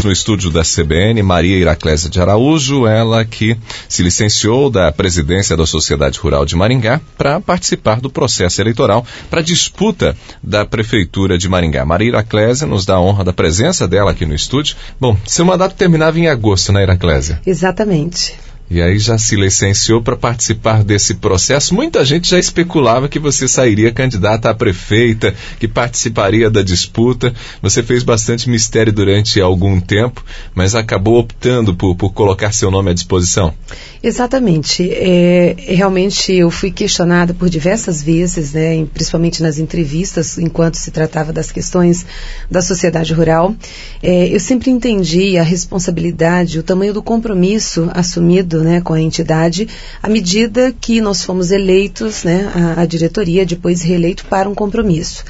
no estúdio da CBN Maria Iraclésia de Araújo, ela que se licenciou da presidência da Sociedade Rural de Maringá para participar do processo eleitoral para a disputa da Prefeitura de Maringá. Maria Iraclésia nos dá a honra da presença dela aqui no estúdio. Bom, seu mandato terminava em agosto, né, Iraclésia? Exatamente. E aí já se licenciou para participar desse processo. Muita gente já especulava que você sairia candidata a prefeita, que participaria da disputa. Você fez bastante mistério durante algum tempo, mas acabou optando por colocar seu nome à disposição. Exatamente. Realmente eu fui questionada por diversas vezes, né, principalmente nas entrevistas, enquanto se tratava das questões da sociedade rural. Eu sempre entendi a responsabilidade, o tamanho do compromisso assumido, né, com a entidade, à medida que nós fomos eleitos, né, a diretoria, depois reeleito para um compromisso.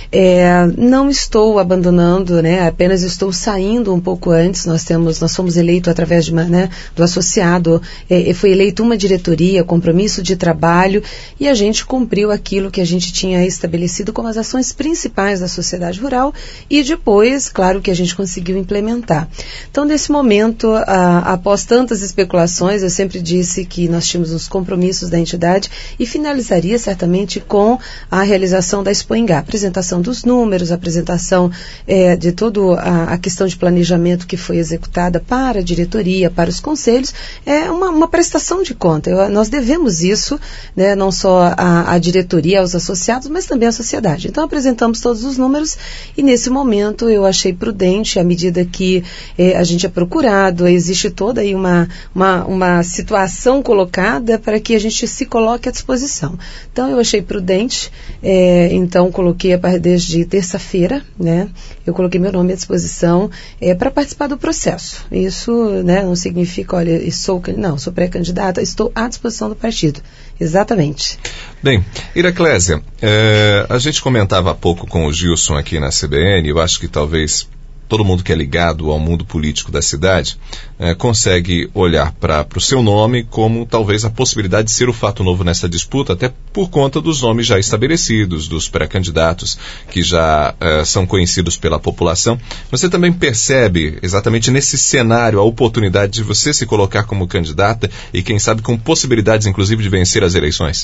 Não estou abandonando, né, apenas estou saindo um pouco antes. Nós fomos eleitos através de do associado, foi eleito uma diretoria, compromisso de trabalho, e a gente cumpriu aquilo que a gente tinha estabelecido como as ações principais da sociedade rural, e depois, claro, que a gente conseguiu implementar. Então, nesse momento, após tantas especulações, eu sempre disse que nós tínhamos os compromissos da entidade e finalizaria certamente com a realização da Expo Ingá, apresentação dos números, apresentação de toda a questão de planejamento que foi executada para a diretoria, para os conselhos, uma prestação de conta. Nós devemos isso, né, não só à diretoria, aos associados, mas também à sociedade. Então, apresentamos todos os números e, nesse momento, eu achei prudente, à medida que a gente é procurado, existe toda aí uma situação colocada para que a gente se coloque à disposição. Então, eu achei prudente, então coloquei desde terça-feira, né, eu coloquei meu nome à disposição para participar do processo. Isso, né, não significa, olha, sou pré-candidata, estou à disposição do partido. Exatamente. Bem, Iraclésia, a gente comentava há pouco com o Gilson aqui na CBN, eu acho que talvez todo mundo que é ligado ao mundo político da cidade consegue olhar para o seu nome como talvez a possibilidade de ser o fato novo nessa disputa, até por conta dos nomes já estabelecidos, dos pré-candidatos que já são conhecidos pela população. Você também percebe exatamente nesse cenário a oportunidade de você se colocar como candidata e quem sabe com possibilidades inclusive de vencer as eleições?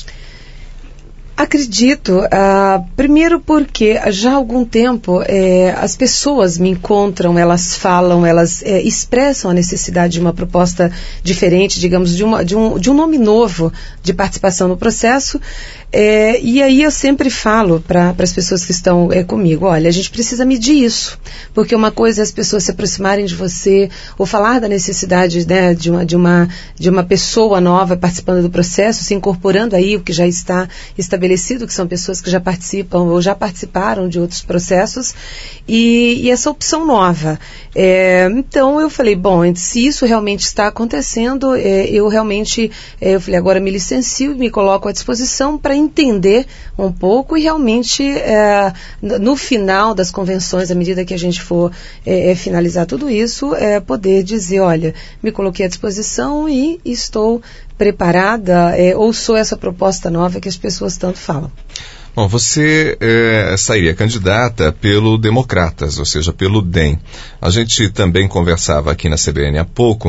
Acredito, primeiro porque já há algum tempo as pessoas me encontram, elas falam, elas expressam a necessidade de uma proposta diferente, digamos, de um nome novo de participação no processo, e aí eu sempre falo para as pessoas que estão comigo, olha, a gente precisa medir isso, porque uma coisa é as pessoas se aproximarem de você ou falar da necessidade, né, de uma pessoa nova participando do processo, se incorporando aí o que já está estabelecido, que são pessoas que já participam ou já participaram de outros processos, e essa opção nova. Então eu falei, bom, se isso realmente está acontecendo, eu falei, agora me licencio e me coloco à disposição para entender um pouco e realmente no final das convenções, à medida que a gente for finalizar tudo isso, poder dizer, olha, me coloquei à disposição e estou preparada, ou sou essa proposta nova que as pessoas tanto falam. Bom, você sairia candidata pelo Democratas, ou seja, pelo DEM. A gente também conversava aqui na CBN há pouco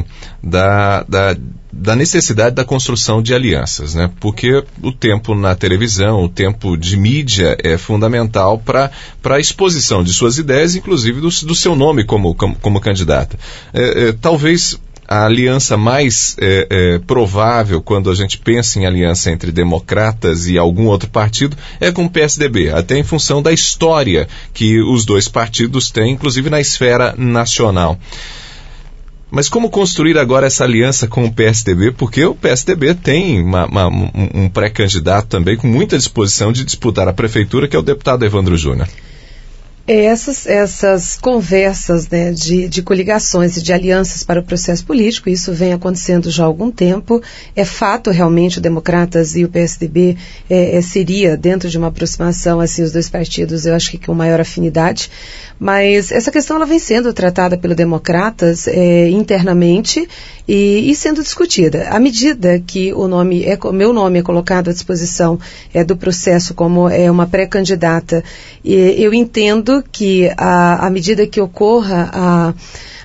da necessidade da construção de alianças, né? Porque o tempo na televisão, o tempo de mídia é fundamental para a exposição de suas ideias, inclusive do seu nome como candidata. Talvez a aliança mais provável, quando a gente pensa em aliança entre democratas e algum outro partido, é com o PSDB, até em função da história que os dois partidos têm, inclusive na esfera nacional. Mas como construir agora essa aliança com o PSDB? Porque o PSDB tem um pré-candidato também com muita disposição de disputar a prefeitura, que é o deputado Evandro Júnior. Essas conversas, né, de coligações e de alianças para o processo político, isso vem acontecendo já há algum tempo. É fato, realmente, o Democratas e o PSDB seria, dentro de uma aproximação, assim, os dois partidos, eu acho que com maior afinidade. Mas essa questão ela vem sendo tratada pelo Democratas internamente e sendo discutida. À medida que meu nome é colocado à disposição do processo como uma pré-candidata, eu entendo que à medida que ocorra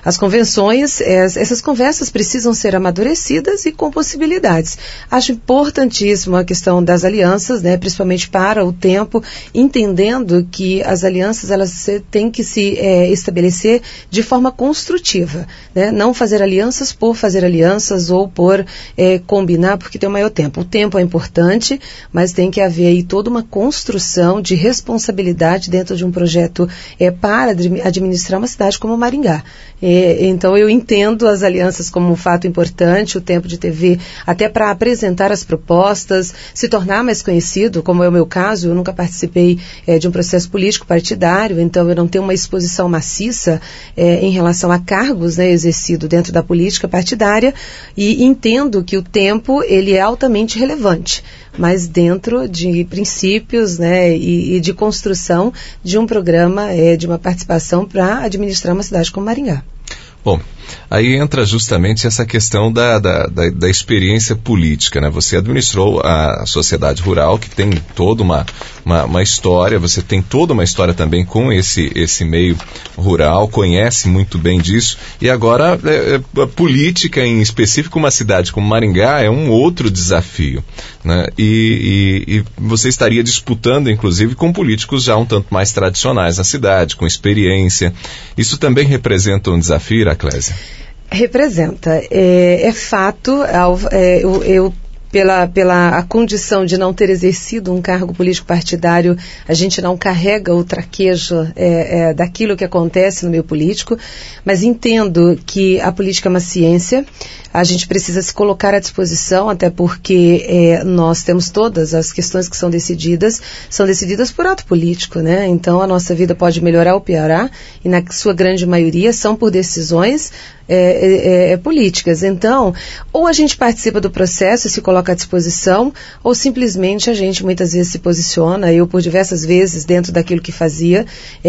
As convenções, essas conversas precisam ser amadurecidas e com possibilidades. Acho importantíssimo a questão das alianças, né, principalmente para o tempo, entendendo que as alianças elas têm que se estabelecer de forma construtiva, né? Não fazer alianças por fazer alianças ou por combinar porque tem o maior tempo. O tempo é importante, mas tem que haver aí toda uma construção de responsabilidade dentro de um projeto para administrar uma cidade como Maringá. Então eu entendo as alianças como um fato importante, o tempo de TV até para apresentar as propostas, se tornar mais conhecido, como é o meu caso. Eu nunca participei de um processo político partidário, então eu não tenho uma exposição maciça em relação a cargos, né, exercido dentro da política partidária, e entendo que o tempo ele é altamente relevante, mas dentro de princípios, né, e de construção de um programa, de uma participação para administrar uma cidade como Maringá. Bom, aí entra justamente essa questão da experiência política, né? Você administrou a sociedade rural, que tem toda uma história, você tem toda uma história também com esse meio rural, conhece muito bem disso, e agora a política, em específico uma cidade como Maringá, é um outro desafio, né? E você estaria disputando, inclusive, com políticos já um tanto mais tradicionais na cidade, com experiência. Isso também representa um desafio, Clésia? Representa. É fato, pela a condição de não ter exercido um cargo político partidário, a gente não carrega o traquejo daquilo que acontece no meio político, mas entendo que a política é uma ciência. A gente precisa se colocar à disposição, até porque nós temos todas as questões que são decididas por ato político, né? Então a nossa vida pode melhorar ou piorar, e na sua grande maioria são por decisões políticas. Então, ou a gente participa do processo e se coloca à disposição, ou simplesmente a gente muitas vezes se posiciona. Eu, por diversas vezes, dentro daquilo que fazia,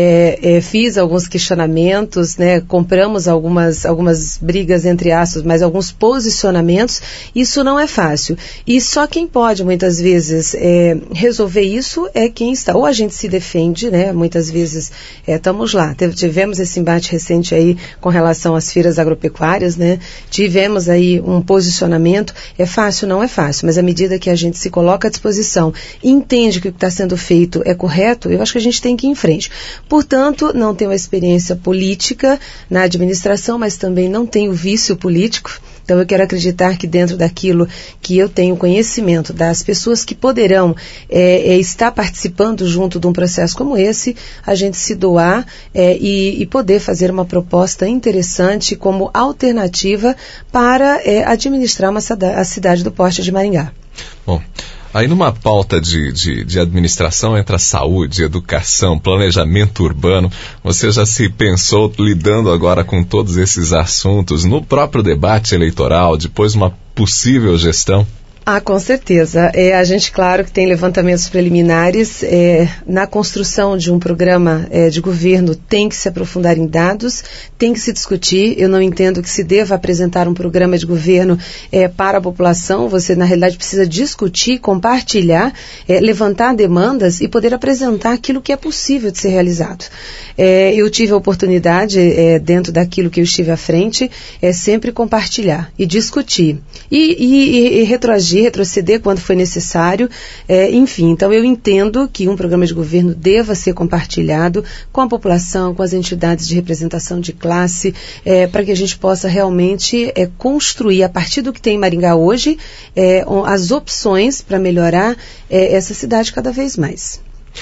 fiz alguns questionamentos, né? Compramos algumas brigas, entre aspas, mas alguns posicionamentos. Isso não é fácil. E só quem pode, muitas vezes, resolver isso é quem está. Ou a gente se defende, né? Muitas vezes estamos lá. Tivemos esse embate recente aí com relação às feiras agropecuárias, né? Tivemos aí um posicionamento. É fácil? Não é fácil, mas à medida que a gente se coloca à disposição e entende que o que está sendo feito é correto, eu acho que a gente tem que ir em frente. Portanto, não tenho a experiência política na administração, mas também não tenho vício político. Então eu quero acreditar que dentro daquilo que eu tenho conhecimento das pessoas que poderão estar participando junto de um processo como esse, a gente se doar e poder fazer uma proposta interessante como alternativa para administrar a cidade do porte de Maringá. Bom, aí numa pauta de administração entra saúde, educação, planejamento urbano. Você já se pensou lidando agora com todos esses assuntos no próprio debate eleitoral, depois de uma possível gestão? Com certeza. A gente, claro, que tem levantamentos preliminares. Na construção de um programa de governo tem que se aprofundar em dados, tem que se discutir. Eu não entendo que se deva apresentar um programa de governo para a população. Você, na realidade, precisa discutir, compartilhar, levantar demandas e poder apresentar aquilo que é possível de ser realizado. Eu tive a oportunidade, dentro daquilo que eu estive à frente, sempre compartilhar e discutir. E retroceder quando foi necessário, enfim. Então eu entendo que um programa de governo deva ser compartilhado com a população, com as entidades de representação de classe, para que a gente possa realmente construir, a partir do que tem em Maringá hoje, as opções para melhorar essa cidade cada vez mais.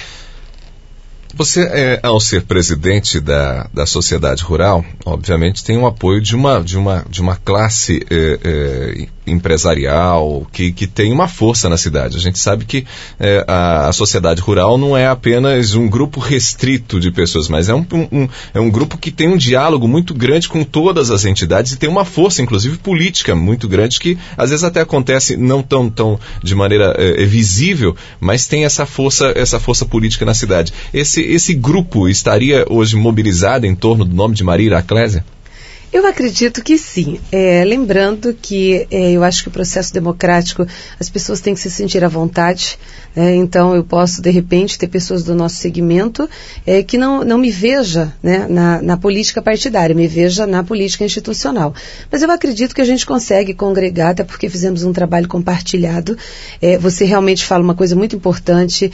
Você, ao ser presidente da sociedade rural, obviamente tem o apoio de uma classe empresarial que tem uma força na cidade. A gente sabe que a sociedade rural não é apenas um grupo restrito de pessoas, mas é um grupo que tem um diálogo muito grande com todas as entidades e tem uma força, inclusive política, muito grande, que às vezes até acontece não tão de maneira visível, mas tem essa força política na cidade. Esse grupo estaria hoje mobilizado em torno do nome de Maria Iraclésia? Eu acredito que sim. Lembrando que eu acho que o processo democrático, as pessoas têm que se sentir à vontade. Então, eu posso, de repente, ter pessoas do nosso segmento que não me veja, né, na política partidária, me veja na política institucional. Mas eu acredito que a gente consegue congregar, até porque fizemos um trabalho compartilhado. Você realmente fala uma coisa muito importante.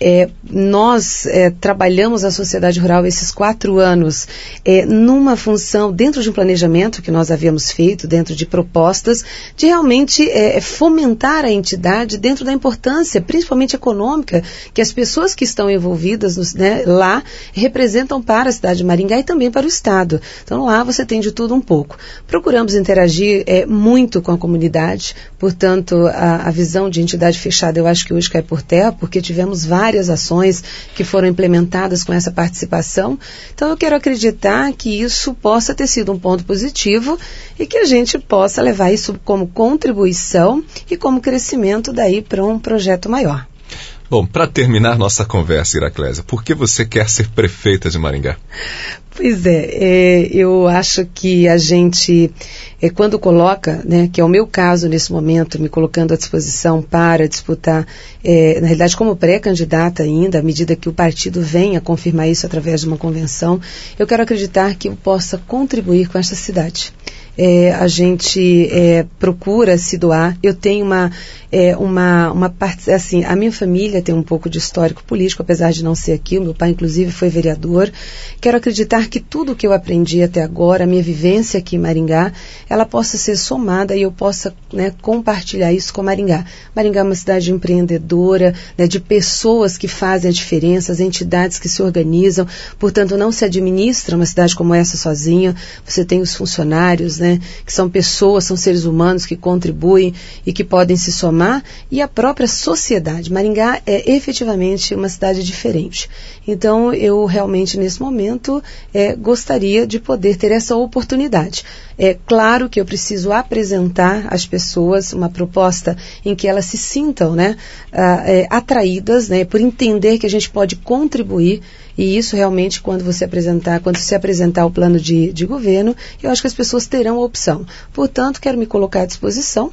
Nós trabalhamos a sociedade rural esses 4 anos numa função, dentro de um planejamento que nós havíamos feito, dentro de propostas, de realmente fomentar a entidade dentro da importância, principalmente econômica, que as pessoas que estão envolvidas lá representam para a cidade de Maringá e também para o Estado. Então lá você tem de tudo um pouco. Procuramos interagir muito com a comunidade, portanto a visão de entidade fechada eu acho que hoje cai por terra, porque tivemos várias ações que foram implementadas com essa participação. Então eu quero acreditar que isso possa ter sido um ponto positivo e que a gente possa levar isso como contribuição e como crescimento daí para um projeto maior. Bom, para terminar nossa conversa, Iraclésia, por que você quer ser prefeita de Maringá? Pois eu acho que a gente, quando coloca, né, que é o meu caso nesse momento, me colocando à disposição para disputar, na realidade como pré-candidata ainda, à medida que o partido venha confirmar isso através de uma convenção, eu quero acreditar que eu possa contribuir com esta cidade. A gente procura se doar. Eu tenho uma parte, assim, a minha família tem um pouco de histórico político, apesar de não ser aqui, o meu pai inclusive foi vereador. Quero acreditar que tudo o que eu aprendi até agora, a minha vivência aqui em Maringá, ela possa ser somada e eu possa, né, compartilhar isso com Maringá. Maringá é uma cidade empreendedora, né, de pessoas que fazem a diferença, as entidades que se organizam, portanto não se administra uma cidade como essa sozinha. Você tem os funcionários, né, que são pessoas, são seres humanos que contribuem e que podem se somar, e a própria sociedade. Maringá é efetivamente uma cidade diferente. Então, eu realmente, nesse momento, gostaria de poder ter essa oportunidade. É claro que eu preciso apresentar às pessoas uma proposta em que elas se sintam, né, atraídas, né, por entender que a gente pode contribuir. E isso realmente, quando se apresentar o plano de governo, eu acho que as pessoas terão a opção. Portanto, quero me colocar à disposição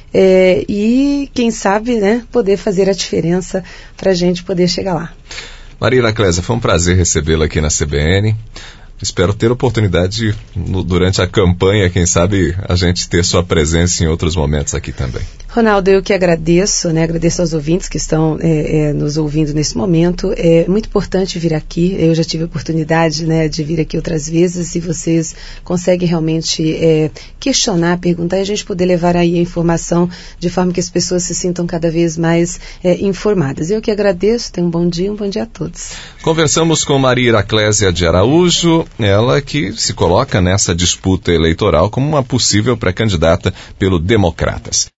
e, quem sabe, né, poder fazer a diferença para a gente poder chegar lá. Maria Iraclésia, foi um prazer recebê-la aqui na CBN. Espero ter oportunidade durante a campanha, quem sabe a gente ter sua presença em outros momentos aqui também. Ronaldo, eu que agradeço, né? Agradeço aos ouvintes que estão nos ouvindo nesse momento. É muito importante vir aqui. Eu já tive a oportunidade, né, de vir aqui outras vezes, e vocês conseguem realmente questionar, perguntar, e a gente poder levar aí a informação de forma que as pessoas se sintam cada vez mais informadas. Eu que agradeço, tenham um bom dia a todos. Conversamos com Maria Iraclésia de Araújo, ela que se coloca nessa disputa eleitoral como uma possível pré-candidata pelo Democratas.